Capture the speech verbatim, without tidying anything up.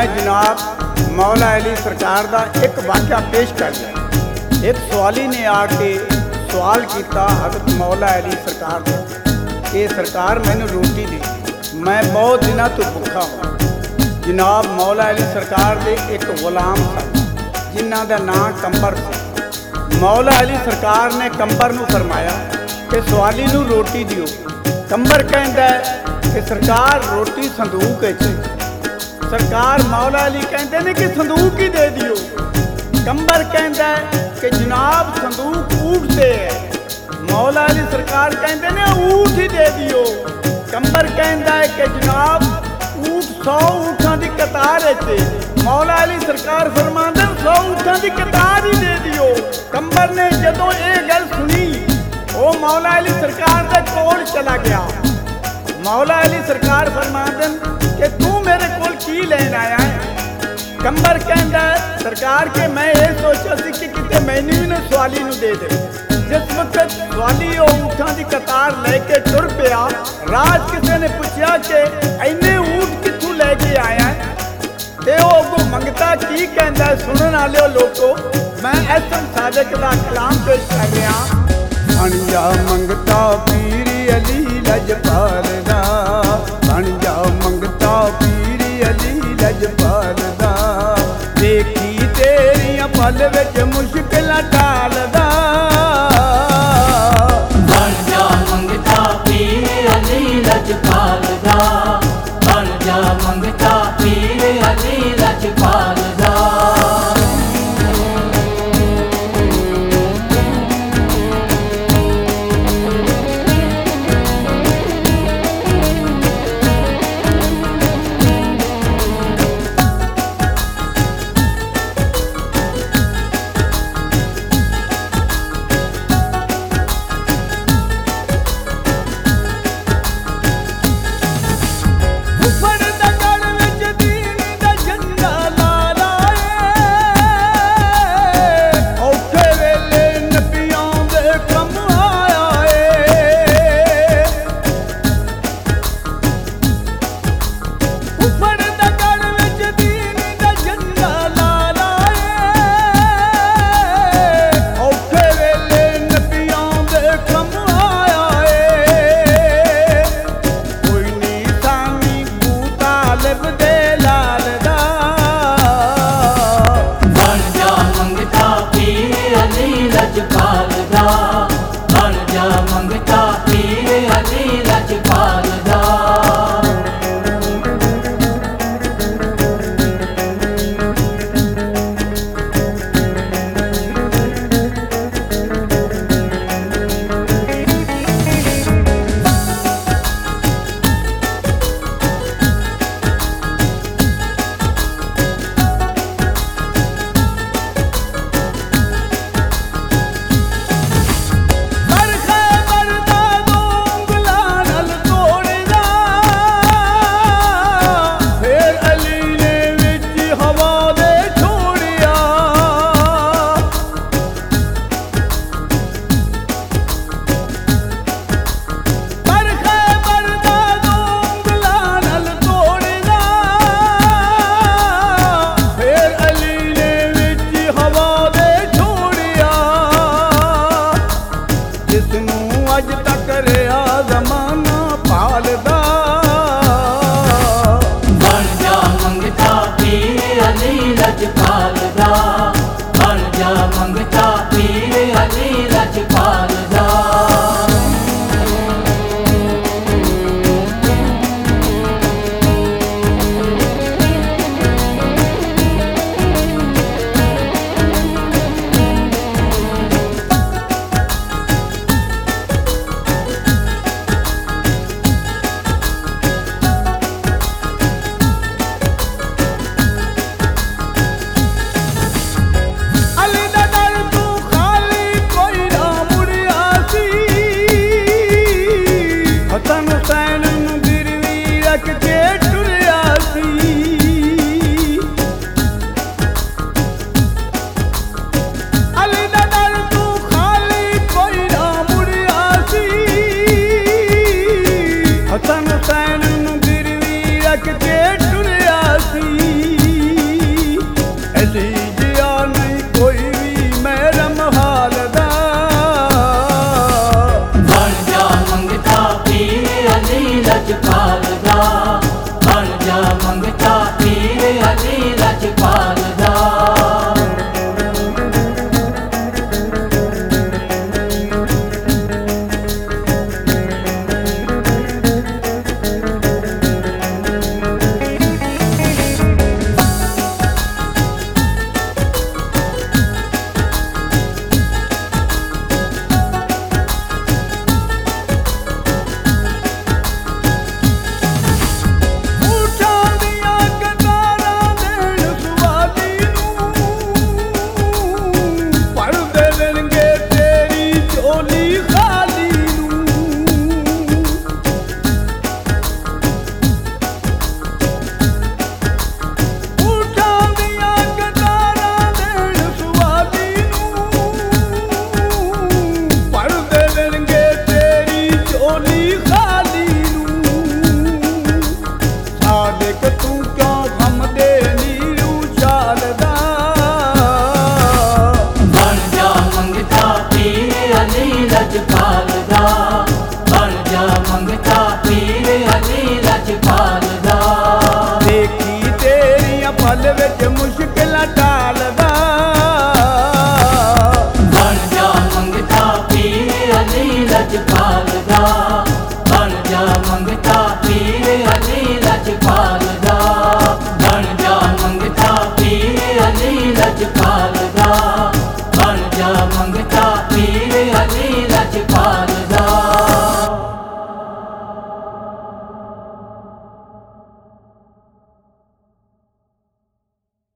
जनाब मौला अली सरकार का एक वाक़या पेश कर दिया। एक सवाली ने आके सवाल किया हज़रत मौला अली सरकार को कि सरकार मैनू रोटी दे, मैं बहुत दिनों तो भुखा हूँ। जनाब मौला अली सरकार के एक गुलाम था जिन्हों का नाम कंबर से। मौला अली सरकार ने कंबर नू फरमाया कि सवाली नू रोटी दियो। कंबर कहता है कि सरकार रोटी संदूक है। सरकार मौला अली कहते हैं कि संदूक ही दे दियो। कंबर कहता है कि जनाब संदूक ऊँट से है। मौला अली सरकार कहते हैं ऊँट ही दे दियो। कंबर कहता है कि जनाब ऊँट सौ ऊँटों की कतार है। मौला अली सरकार फरमाते सौ ऊँटों की कतार ही दे दियो। कंबर ने जदों ये गल सुनी वो मौला अली सरकार के कोल चला गया। मौला अली सरकार फरमाते कि तू मेरे कोल की लेन आया है। कंबर कहता है सरकार के मैं ये सोचा सी कि किते मैनू ही सवाली नू दे दे। जिस वक्त सवाली ऊँटों की कतार लेके तुर पिया, राज किसी ने पूछा कि इन्ने ऊँट कितों लेके आया है ते वो अगों मंगता की कहता है। सुनने वाले लोगों मैं एसएम सादिक का कलाम पेश कर रहा। बन जा मंगता पीरी अली लजपाल दा, बन जा मंगता पीरी अली लजपाल दा। देखी तेरियां पल विच मुश्किलां टालदा। बन जा मंगता पीरी अली लजपाल दा, बन जा मंगता पीरी अली लजपाल दा। लजपाल दा, बन जा मंगता पीर अली लजपाल दा। ਬਣ ਜਾ ਮੰਗਤਾ